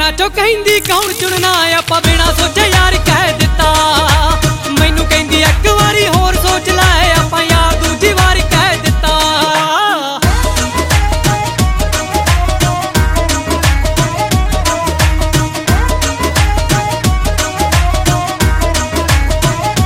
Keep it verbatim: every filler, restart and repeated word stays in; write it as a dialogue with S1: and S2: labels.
S1: ਪਿੰਡਾਂ ਚੋਂ ਕਹਿੰਦੀ ਕੌਣ ਚੁਣਨਾ ਆਪਾਂ ਬਿਨਾਂ ਸੋਚੇ ਯਾਰ ਕਹਿ ਦਿੱਤਾ।